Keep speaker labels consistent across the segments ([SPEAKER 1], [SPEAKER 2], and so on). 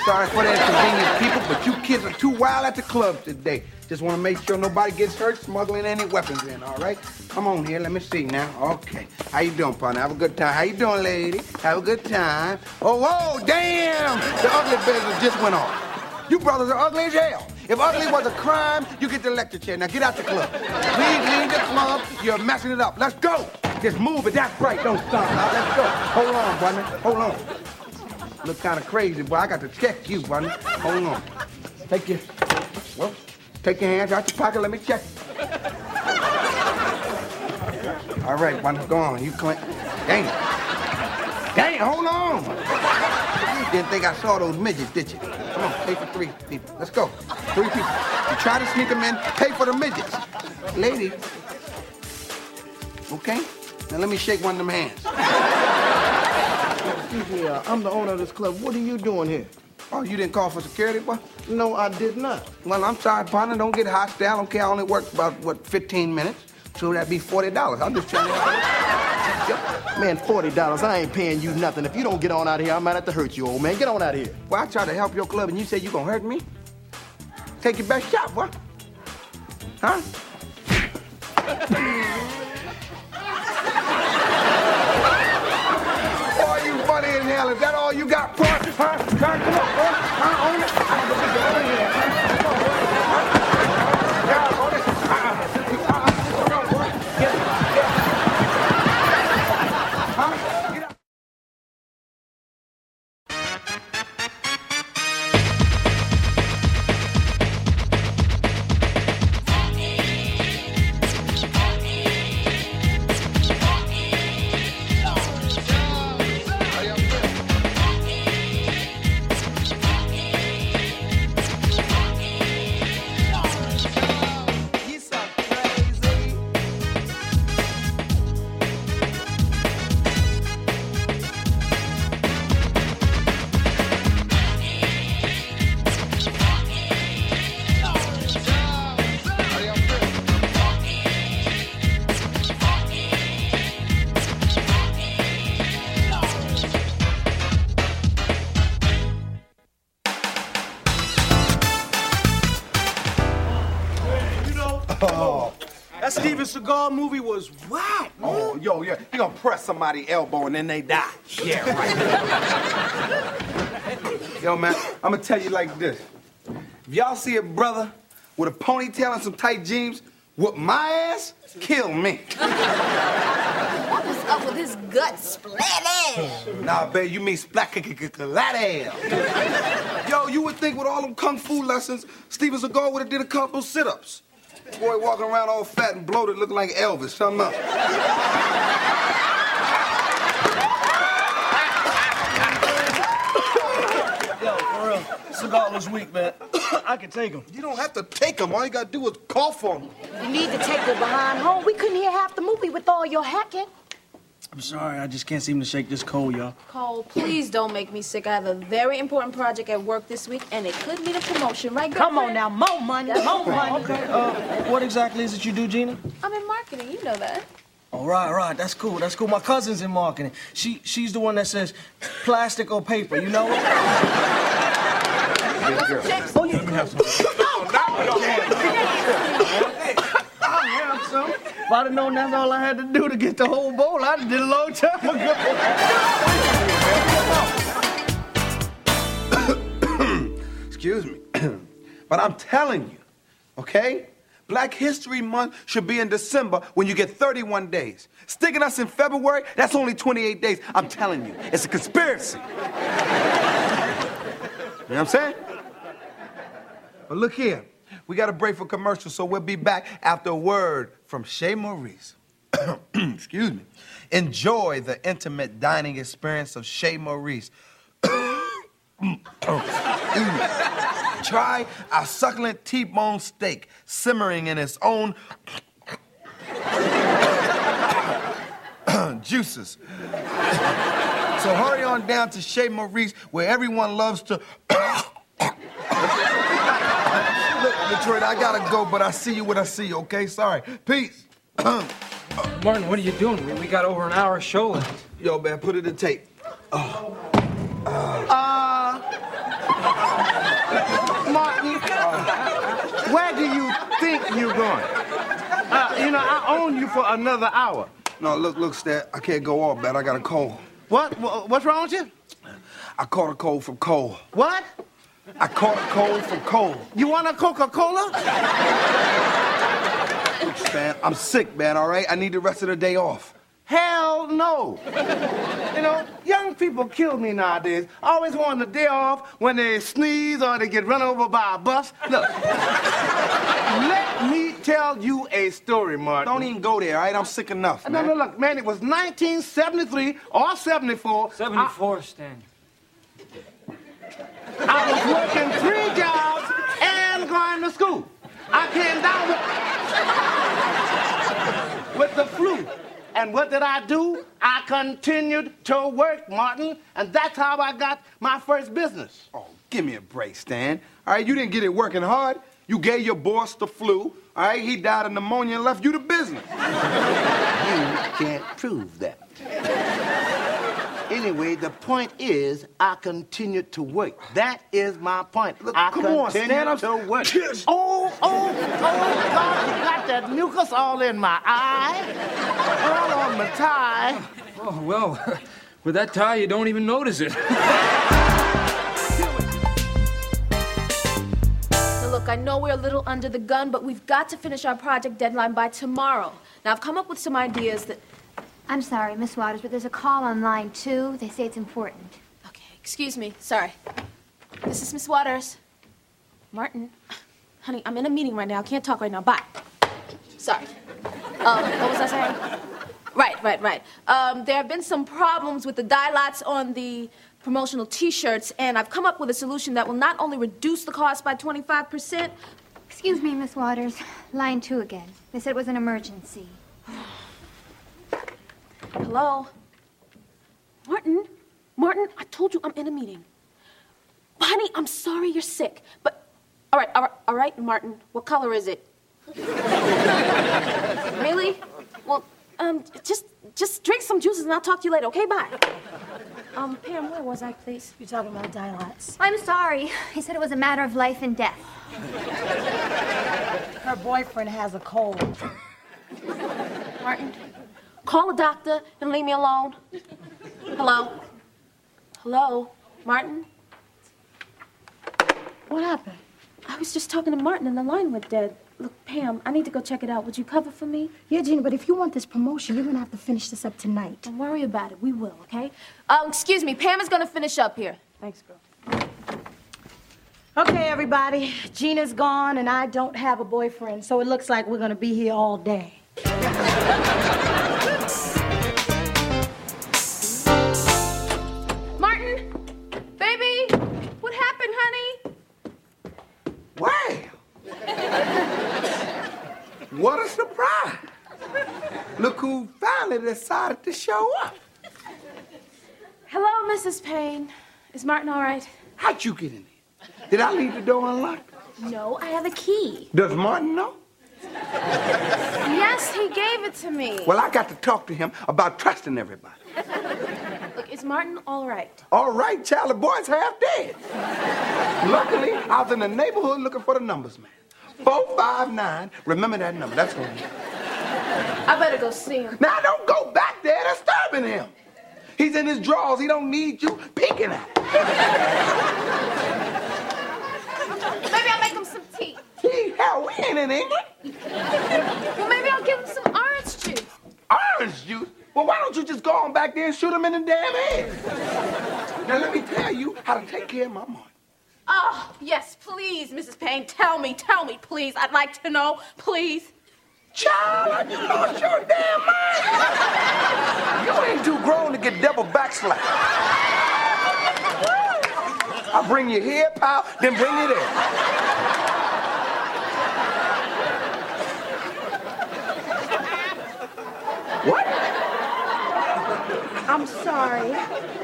[SPEAKER 1] sorry for the inconvenience, people, but you kids are too wild at the club today. Just want to make sure nobody gets hurt smuggling any weapons in, all right? Come on here, let me see now. Okay. How you doing, partner? Have a good time. How you doing, lady? Have a good time. Oh, whoa, damn! The ugly business just went off. You brothers are ugly as hell. If ugly was a crime, you get the electric chair. Now get out the club. Please leave the club. You're messing it up. Let's go. Just move it. That's right. Don't stop. Now let's go. Hold on, partner. Hold on. Look kind of crazy, boy. I got to check you, partner. Hold on. Take your hands out your pocket. Let me check. All right, partner. Go on. You clean. Dang. Hold on. You didn't think I saw those midgets, did you? Come on, pay for 3 people. Let's go. 3 people. You try to sneak them in, pay for the midgets. Lady. Okay? Now let me shake one of them hands.
[SPEAKER 2] Excuse me, I'm the owner of this club. What are you doing here?
[SPEAKER 1] Oh, you didn't call for security, boy?
[SPEAKER 2] No, I did not.
[SPEAKER 1] Well, I'm sorry, partner. Don't get hostile. Okay, I only worked about, 15 minutes. So that'd be $40. I'm just trying to help.
[SPEAKER 2] Man, $40, I ain't paying you nothing. If you don't get on out of here, I might have to hurt you, old man. Get on out of here.
[SPEAKER 1] Well, I tried to help your club, and you say you gonna hurt me? Take your best shot, boy. Huh? Boy, you funny as hell. Is that all you got, boy? Huh? Come on, boy. Huh? Own it. I'm gonna get you over here. Come on, boy. Yeah, own it. Come on, boy. Get it. Huh? Get up.
[SPEAKER 3] That Steven Seagal movie was whack.
[SPEAKER 1] Oh, yo, yeah. You gonna press somebody's elbow and then they die. Yeah, right. Yo, man, I'm gonna tell you like this. If y'all see a brother with a ponytail and some tight jeans, whoop my ass, kill me.
[SPEAKER 4] What's up with his gut splat ass?
[SPEAKER 1] Nah, babe, you mean splat ass. Yo, you would think with all them kung fu lessons, Steven Seagal would have did a couple sit-ups. Boy walking around all fat and bloated looking like Elvis. Something up.
[SPEAKER 3] Yo, for real, Seagal was weak, man. I can take him.
[SPEAKER 1] You don't have to take him. All you gotta do is cough on him.
[SPEAKER 4] You need to take her behind home. We couldn't hear half the movie with all your hacking.
[SPEAKER 3] I'm sorry, I just can't seem to shake this cold, y'all.
[SPEAKER 4] Cole, please don't make me sick. I have a very important project at work this week, and it could mean a promotion, right, girlfriend?
[SPEAKER 5] Come on now, more money, more money.
[SPEAKER 3] Okay, what exactly is it you do, Gina?
[SPEAKER 4] I'm in marketing, you know that.
[SPEAKER 3] Oh, right, that's cool. My cousin's in marketing. She's the one that says plastic or paper, you know?
[SPEAKER 1] Good girl.
[SPEAKER 3] Oh, you can have some. If I'd have known that's all I had to do to get the whole bowl, I'd have did a long time
[SPEAKER 1] ago. Excuse me. But I'm telling you, okay? Black History Month should be in December when you get 31 days. Sticking us in February, that's only 28 days. I'm telling you, it's a conspiracy. You know what I'm saying? But look here. We got a break for commercial, so we'll be back after a word from Shay Maurice. Excuse me. Enjoy the intimate dining experience of Shay Maurice. Try our succulent T-bone steak simmering in its own juices. So hurry on down to Chez Maurice, where everyone loves to... Look, Detroit, I gotta go, but I see you when I see you, okay? Sorry. Peace.
[SPEAKER 6] Martin, what are you doing? We got over an hour show left.
[SPEAKER 1] Yo, man, put it in tape.
[SPEAKER 7] going? I own you for another hour.
[SPEAKER 1] No, look, Stan, I can't go off, man. I got a cold.
[SPEAKER 7] What's wrong with you?
[SPEAKER 1] I caught a cold from Cole.
[SPEAKER 7] What?
[SPEAKER 1] I caught a cold from Cole.
[SPEAKER 7] You want a Coca-Cola?
[SPEAKER 1] Look, Stan, I'm sick, man, all right? I need the rest of the day off.
[SPEAKER 7] Hell no. Young people kill me nowadays. Always want the day off when they sneeze or they get run over by a bus. Look, let me tell you a story, Martin.
[SPEAKER 1] Don't even go there, all right? I'm sick enough, man.
[SPEAKER 7] No, look, man, it was 1973 or 74.
[SPEAKER 6] 74, Stan.
[SPEAKER 7] I was working 3 jobs and going to school. I came down with the flu. And what did I do? I continued to work, Martin, and that's how I got my first business.
[SPEAKER 1] Oh, give me a break, Stan. All right, you didn't get it working hard. You gave your boss the flu. All right, he died of pneumonia and left you the business.
[SPEAKER 7] You can't prove that. Anyway, the point is, I continued to work. That is my point.
[SPEAKER 1] Look,
[SPEAKER 7] I
[SPEAKER 1] come on, Stan.
[SPEAKER 7] continued to work. Oh, God, you got that mucus all in my eye, all on my tie.
[SPEAKER 6] Oh, well, with that tie, you don't even notice it.
[SPEAKER 4] Now, look, I know we're a little under the gun, but we've got to finish our project deadline by tomorrow. Now, I've come up with some ideas that...
[SPEAKER 8] I'm sorry, Miss Waters, but there's a call on line 2. They say it's important.
[SPEAKER 4] Okay, excuse me. Sorry. This is Miss Waters. Martin. Honey, I'm in a meeting right now. I can't talk right now. Bye. Sorry. What was I saying? Right. There have been some problems with the dye lots on the promotional T-shirts, and I've come up with a solution that will not only reduce the cost by 25%...
[SPEAKER 8] Excuse me, Miss Waters. Line 2 again. They said it was an emergency.
[SPEAKER 4] Hello? Martin, I told you I'm in a meeting. Honey, I'm sorry you're sick, but... All right, Martin, what color is it? Really? Well, just drink some juices and I'll talk to you later, okay? Bye. Pam, where was I, please?
[SPEAKER 5] You're talking about dye lots.
[SPEAKER 8] I'm sorry. He said it was a matter of life and death.
[SPEAKER 5] Her boyfriend has a cold.
[SPEAKER 4] Martin, call a doctor and leave me alone. Hello? Martin?
[SPEAKER 5] What happened?
[SPEAKER 4] I was just talking to Martin and the line went dead. Look, Pam, I need to go check it out. Would you cover for me?
[SPEAKER 5] Yeah, Gina, but if you want this promotion, you're gonna have to finish this up tonight.
[SPEAKER 4] Don't worry about it. We will, okay? Excuse me. Pam is gonna finish up here.
[SPEAKER 5] Thanks, girl. Okay, everybody. Gina's gone and I don't have a boyfriend, so it looks like we're gonna be here all day.
[SPEAKER 4] Martin! Baby! What happened, honey?
[SPEAKER 1] Wow. What a surprise. Look who finally decided to show up.
[SPEAKER 4] Hello, Mrs. Payne. Is Martin all right?
[SPEAKER 1] How'd you get in here? Did I leave the door unlocked?
[SPEAKER 4] No, I have a key.
[SPEAKER 1] Does Martin know?
[SPEAKER 4] Yes, he gave it to me.
[SPEAKER 1] Well, I got to talk to him about trusting everybody.
[SPEAKER 4] Look, is Martin all right?
[SPEAKER 1] All right, child, the boy's half dead. Luckily, I was in the neighborhood looking for the numbers, man. 459, remember that number, that's what it is.
[SPEAKER 4] I better go see him.
[SPEAKER 1] Now, don't go back there disturbing him. He's in his drawers, he don't need you peeking at him.
[SPEAKER 4] Maybe I'll make him some tea.
[SPEAKER 1] Tea? Hell, we ain't in England.
[SPEAKER 4] Well, maybe I'll give him some orange juice.
[SPEAKER 1] Orange juice? Well, why don't you just go on back there and shoot him in the damn head? Now, let me tell you how to take care of my money.
[SPEAKER 4] Oh, yes, please, Mrs. Payne. Tell me, please. I'd like to know, please.
[SPEAKER 1] Child, you lost your damn mind. You ain't too grown to get double backslapped. I'll bring you here, pal, then bring you there. What?
[SPEAKER 4] I'm sorry.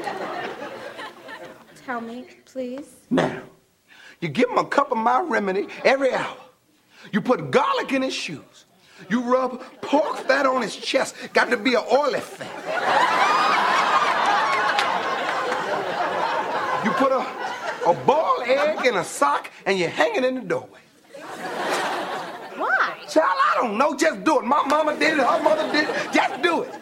[SPEAKER 4] Tell me, please.
[SPEAKER 1] Now, you give him a cup of my remedy every hour. You put garlic in his shoes. You rub pork fat on his chest. Got to be an oily fat. You put a boiled egg in a sock and you hang it in the doorway.
[SPEAKER 4] Why?
[SPEAKER 1] Child, I don't know. Just do it. My mama did it. Her mother did it. Just do it.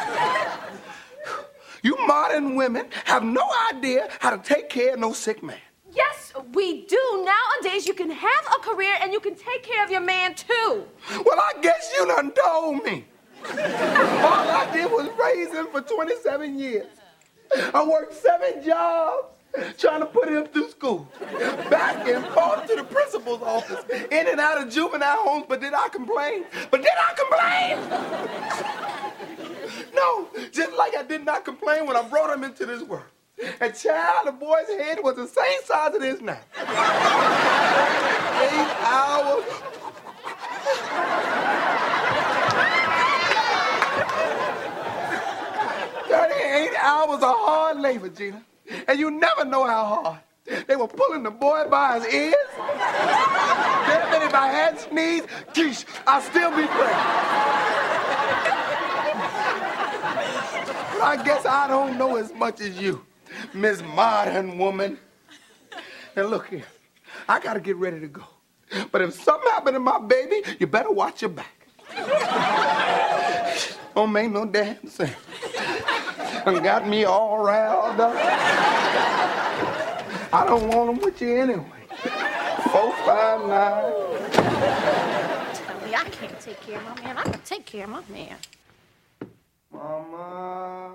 [SPEAKER 1] You modern women have no idea how to take care of no sick man.
[SPEAKER 4] Yes, we do. Nowadays, you can have a career and you can take care of your man, too.
[SPEAKER 1] Well, I guess you done told me. All I did was raise him for 27 years. I worked 7 jobs trying to put him through school. Back and forth to the principal's office. In and out of juvenile homes. But did I complain? No, just like I did not complain when I brought him into this world. And child, the boy's head was the same size it is now. 8 hours. 38 hours of hard labor, Gina. And you never know how hard. They were pulling the boy by his ears. Then if I had sneezed, geesh, I'd still be praying. But I guess I don't know as much as you, Miss Modern Woman. Now look here, I gotta get ready to go. But if something happened to my baby, you better watch your back. Don't make no damn sense. Done got me all riled up. I don't want them with you anyway. 4, 5, 9.
[SPEAKER 4] Tell me I can't take care of my man. I can take care of my man.
[SPEAKER 1] Mama.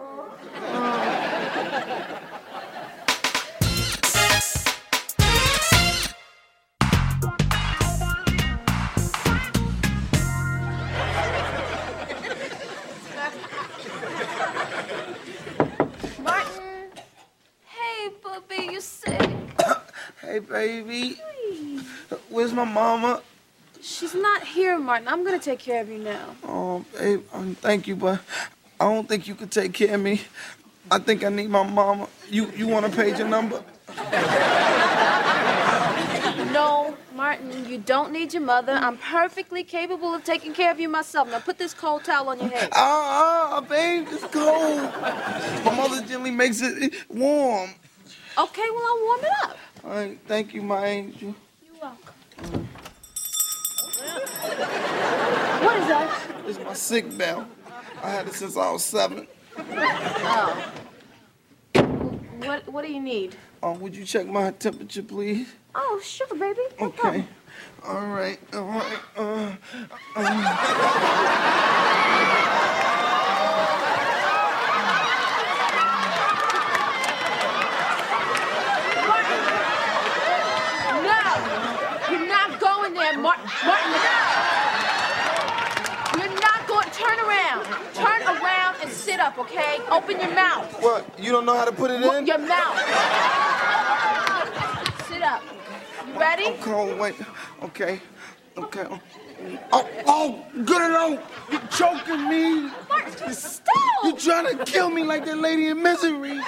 [SPEAKER 4] Martin. Hey, Bubby, you sick?
[SPEAKER 1] Hey, baby. Where's my mama?
[SPEAKER 4] She's not here, Martin. I'm gonna take care of you now.
[SPEAKER 1] Oh, babe, thank you, but I don't think you could take care of me. I think I need my mama. You want to page your number?
[SPEAKER 4] No, Martin, you don't need your mother. I'm perfectly capable of taking care of you myself. Now put this cold towel on your head.
[SPEAKER 1] Babe, it's cold. My mother generally makes it warm.
[SPEAKER 4] Okay, well, I'll warm it up.
[SPEAKER 1] All right, thank you, my angel.
[SPEAKER 4] You're welcome. What is that?
[SPEAKER 1] It's my sick bell. I had it since I was 7.
[SPEAKER 4] Oh. What do you need?
[SPEAKER 1] Would you check my temperature, please?
[SPEAKER 4] Oh, sure, baby. No
[SPEAKER 1] Okay.
[SPEAKER 4] problem.
[SPEAKER 1] All right.
[SPEAKER 4] No! You're not going there, Martin. Martin, no! You're not going. Turn around. Turn around and sit up, okay? Open your mouth.
[SPEAKER 1] What? You don't know how to put it in?
[SPEAKER 4] Your mouth. Sit up. You ready?
[SPEAKER 1] I'm cold. Wait. Okay. Oh, good enough. You're choking me.
[SPEAKER 4] Martin, stop!
[SPEAKER 1] You're trying to kill me like that lady in Misery.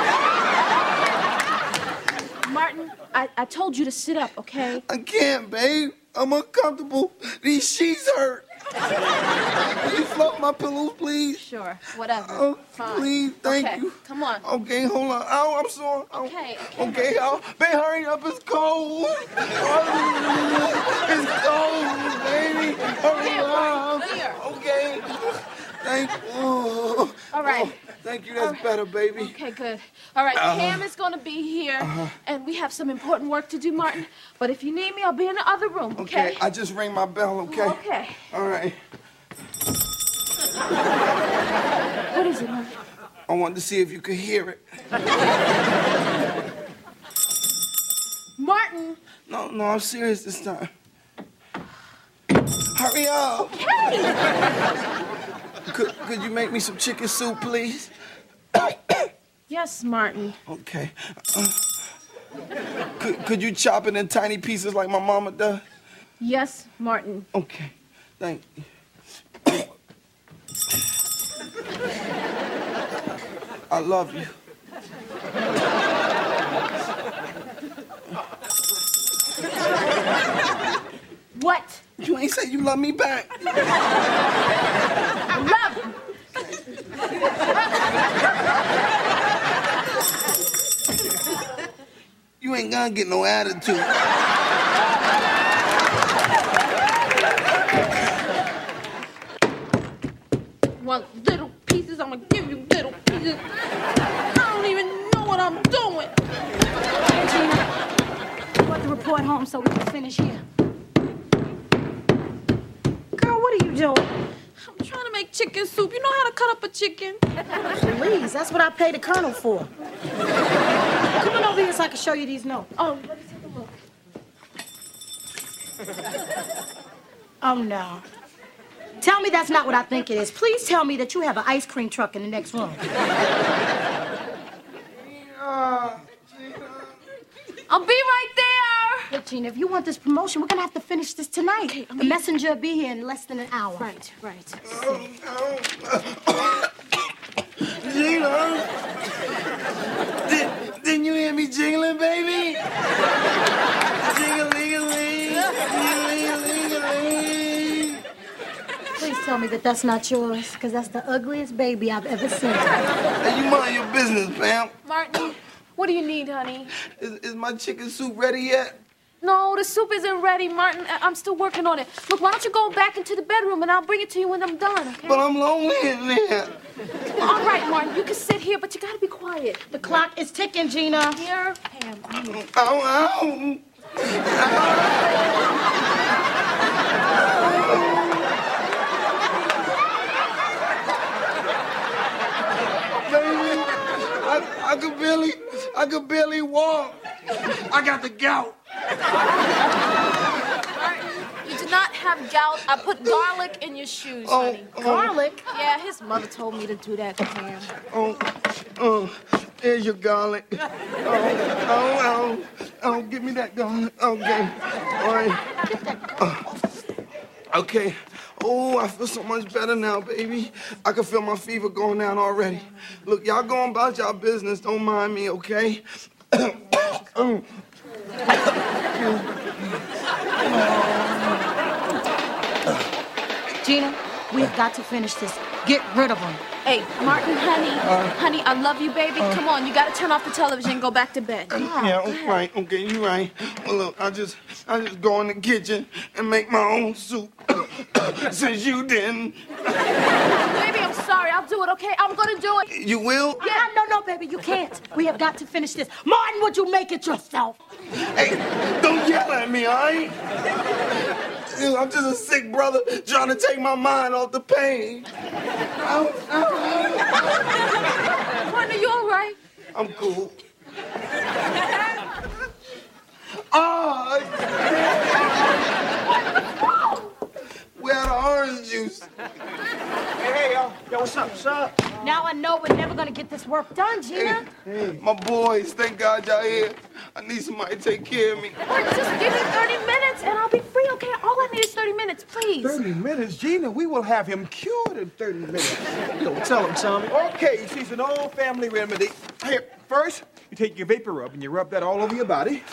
[SPEAKER 4] Martin, I told you to sit up, okay?
[SPEAKER 1] I can't, babe. I'm uncomfortable. These sheets hurt. Will you fluff my pillows, please?
[SPEAKER 4] Sure, whatever.
[SPEAKER 1] Oh,
[SPEAKER 4] Fine.
[SPEAKER 1] please, thank
[SPEAKER 4] Okay,
[SPEAKER 1] you.
[SPEAKER 4] Come on.
[SPEAKER 1] Okay, hold on. Ow, I'm sore. Ow.
[SPEAKER 4] Okay.
[SPEAKER 1] Okay, babe, hurry up. It's cold. It's cold, baby. Hurry
[SPEAKER 4] Here,
[SPEAKER 1] up.
[SPEAKER 4] here.
[SPEAKER 1] Okay. Thank you.
[SPEAKER 4] All right.
[SPEAKER 1] Thank you. That's better, baby.
[SPEAKER 4] Okay, good. All right, Pam is going to be here, and we have some important work to do, Martin. But if you need me, I'll be in the other room, okay?
[SPEAKER 1] I just rang my bell, okay?
[SPEAKER 4] Okay.
[SPEAKER 1] All right.
[SPEAKER 4] What is it, Martin?
[SPEAKER 1] I wanted to see if you could hear it.
[SPEAKER 4] Martin!
[SPEAKER 1] No, I'm serious this time. Hurry up.
[SPEAKER 4] Hey!
[SPEAKER 1] Could you make me some chicken soup, please?
[SPEAKER 4] Yes, Martin.
[SPEAKER 1] Okay. Could you chop it in tiny pieces like my mama does?
[SPEAKER 4] Yes, Martin.
[SPEAKER 1] Okay. Thank you. I love you.
[SPEAKER 4] What?
[SPEAKER 1] You ain't say you love me back.
[SPEAKER 4] Love you.
[SPEAKER 1] You ain't gonna get no attitude.
[SPEAKER 4] want little pieces. I'm gonna give you little pieces. I don't even know what I'm doing.
[SPEAKER 5] Hey, Gina, you want the report home so we can finish here? Girl, what are you doing?
[SPEAKER 4] I'm trying to make chicken soup. You know how to cut up a chicken?
[SPEAKER 5] Please, that's what I paid the colonel for. Come on over here so I can show you these notes.
[SPEAKER 4] Oh, let me take a look.
[SPEAKER 5] Oh, no. Tell me that's not what I think it is. Please tell me that you have an ice cream truck in the next room.
[SPEAKER 4] I'll be right there.
[SPEAKER 5] Look, Gina, if you want this promotion, we're going to have to finish this tonight. Okay, the messenger will be here in less than an hour.
[SPEAKER 4] Right.
[SPEAKER 7] Gina, didn't you hear me jingling, baby? Jing-a-ling-a-ling, jing-a-ling-a-ling.
[SPEAKER 5] Please tell me that that's not yours, because that's the ugliest baby I've ever seen.
[SPEAKER 7] Hey, you mind your business, Pam.
[SPEAKER 4] Martin, what do you need, honey?
[SPEAKER 7] Is my chicken soup ready yet?
[SPEAKER 4] No, the soup isn't ready, Martin. I'm still working on it. Look, why don't you go back into the bedroom and I'll bring it to you when I'm done, okay?
[SPEAKER 7] But I'm lonely in there.
[SPEAKER 4] Well, all right, Martin, you can sit here, but you gotta be quiet.
[SPEAKER 5] The clock is ticking, Gina.
[SPEAKER 4] Here, Pam.
[SPEAKER 7] Ow. Baby, I could barely walk. I got the gout.
[SPEAKER 4] Martin, you do not have gout. I put garlic in your shoes, honey.
[SPEAKER 5] Garlic?
[SPEAKER 4] Yeah, his mother told me to do that to Pam.
[SPEAKER 7] Here's your garlic. Oh, give me that garlic. Okay, all right. Okay. Oh, I feel so much better now, baby. I can feel my fever going down already. Look, y'all going about y'all business. Don't mind me, okay?
[SPEAKER 5] Gina, we've got to finish this. Get rid of him.
[SPEAKER 4] Hey, Martin, honey, I love you, baby. Come on, you gotta turn off the television and go back to bed.
[SPEAKER 7] Yeah, right. Okay, you're right. Well, look, I just go in the kitchen and make my own soup. Since you didn't.
[SPEAKER 4] Baby, I'm sorry. I'll do it, okay? I'm gonna do it.
[SPEAKER 7] You will?
[SPEAKER 5] Yeah, no, baby, you can't. We have got to finish this. Martin, would you make it yourself?
[SPEAKER 7] Hey, don't yell at me, all right? I'm just a sick brother trying to take my mind off the pain.
[SPEAKER 4] Martin, are you all right?
[SPEAKER 7] I'm cool. Where the orange juice?
[SPEAKER 3] Hey, yo, what's up?
[SPEAKER 5] Now I know we're never gonna get this work done, Gina.
[SPEAKER 7] Hey, my boys, thank God y'all here. I need somebody to take care of me.
[SPEAKER 4] Martin, just give me 30 minutes and I'll be free, okay? All I need is 30 minutes, please.
[SPEAKER 1] 30 minutes, Gina. We will have him cured in 30 minutes.
[SPEAKER 3] Don't tell him, Tommy.
[SPEAKER 1] Okay, see, it's an old family remedy. Here, first, you take your vapor rub and you rub that all over your body.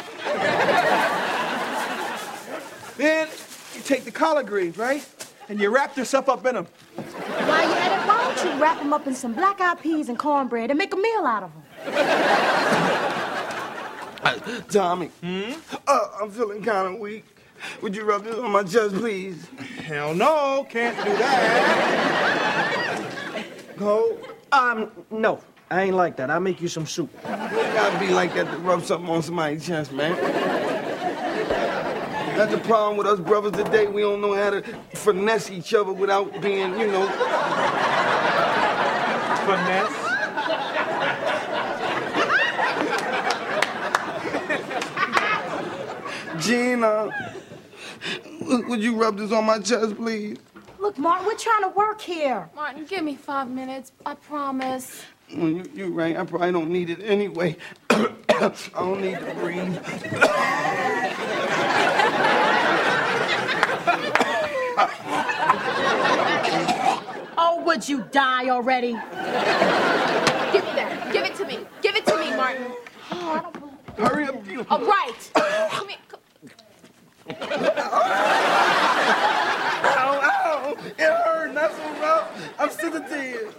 [SPEAKER 1] Then you take the collard greens, right? And you wrap yourself up in them.
[SPEAKER 5] While you're at it, why don't you wrap them up in some black-eyed peas and cornbread and make a meal out of them?
[SPEAKER 7] Tommy, I'm feeling kind of weak. Would you rub this on my chest, please?
[SPEAKER 1] Hell no, can't do that.
[SPEAKER 7] No?
[SPEAKER 3] No, I ain't like that. I'll make you some soup.
[SPEAKER 7] You gotta be like that to rub something on somebody's chest, man. That's the problem with us brothers today. We don't know how to finesse each other without being,
[SPEAKER 1] Finesse.
[SPEAKER 7] Gina, would you rub this on my chest, please?
[SPEAKER 5] Look, Martin, we're trying to work here.
[SPEAKER 4] Martin, give me 5 minutes. I promise.
[SPEAKER 7] Well, you're right. I probably don't need it anyway. I don't need to breathe.
[SPEAKER 5] Oh, would you die already?
[SPEAKER 4] Give me that. Give it to me. Give it to me, Martin.
[SPEAKER 7] Hurry up.
[SPEAKER 4] All right. Come here.
[SPEAKER 7] Ow. It hurt. That's so rough. I'm sensitive.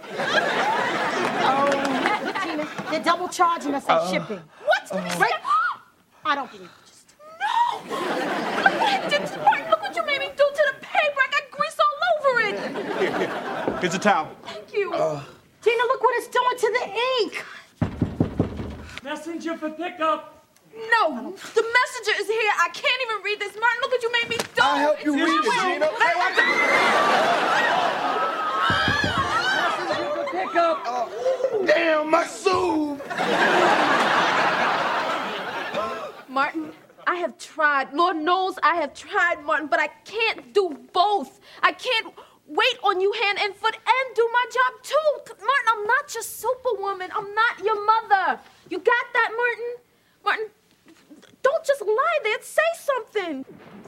[SPEAKER 5] Gina, they're double charging us at shipping.
[SPEAKER 4] What?
[SPEAKER 5] Right? I don't believe it.
[SPEAKER 4] No! Look what you made me do to the paper. I got grease all over it.
[SPEAKER 7] Here's a towel.
[SPEAKER 4] Thank you.
[SPEAKER 5] Tina, look what it's doing to the ink.
[SPEAKER 6] Messenger for pickup.
[SPEAKER 4] No, the messenger is here. I can't even read this. Martin, look what you made me do.
[SPEAKER 1] I'll help you
[SPEAKER 4] It's
[SPEAKER 1] read
[SPEAKER 4] my
[SPEAKER 1] it,
[SPEAKER 4] way.
[SPEAKER 1] Gina. Hey,
[SPEAKER 6] Messenger for pickup.
[SPEAKER 1] damn, my soup.
[SPEAKER 4] Martin, I have tried. Lord knows I have tried, Martin, but I can't do both. I can't wait on you hand and foot and do my job too. Martin, I'm not just Superwoman. I'm not your mother. You got that, Martin? Martin, don't just lie there. Say something.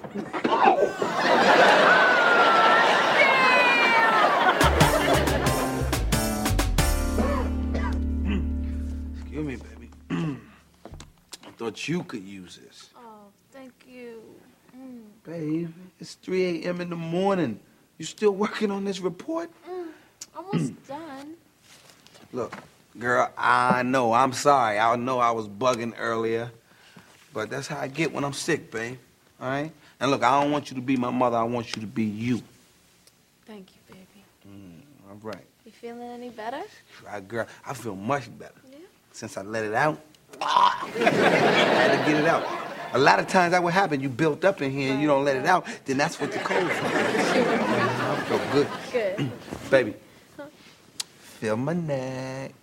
[SPEAKER 1] Excuse me, baby. I thought you could use this.
[SPEAKER 4] Oh, thank you.
[SPEAKER 1] Babe, it's 3 a.m. in the morning. You still working on this report?
[SPEAKER 4] Almost done.
[SPEAKER 1] Look, girl, I know. I'm sorry. I know I was bugging earlier. But that's how I get when I'm sick, babe. All right? And look, I don't want you to be my mother. I want you to be you.
[SPEAKER 4] Thank you, baby.
[SPEAKER 1] All right.
[SPEAKER 4] You feeling any better?
[SPEAKER 1] Right, girl, I feel much better.
[SPEAKER 4] Yeah.
[SPEAKER 1] Since I let it out. I had to get it out. A lot of times that would happen. You built up in here and you don't let it out, then that's what the cold is. I feel good.
[SPEAKER 4] Good.
[SPEAKER 1] Baby, feel my neck.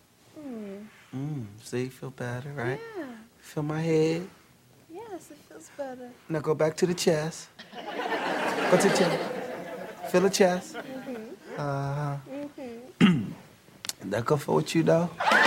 [SPEAKER 1] See, feel better, right?
[SPEAKER 4] Yeah.
[SPEAKER 1] Feel my head.
[SPEAKER 4] Yes, it feels better.
[SPEAKER 1] Now go back to the chest. Go to the chest. Feel the chest. Uh-huh. That go for what you, though?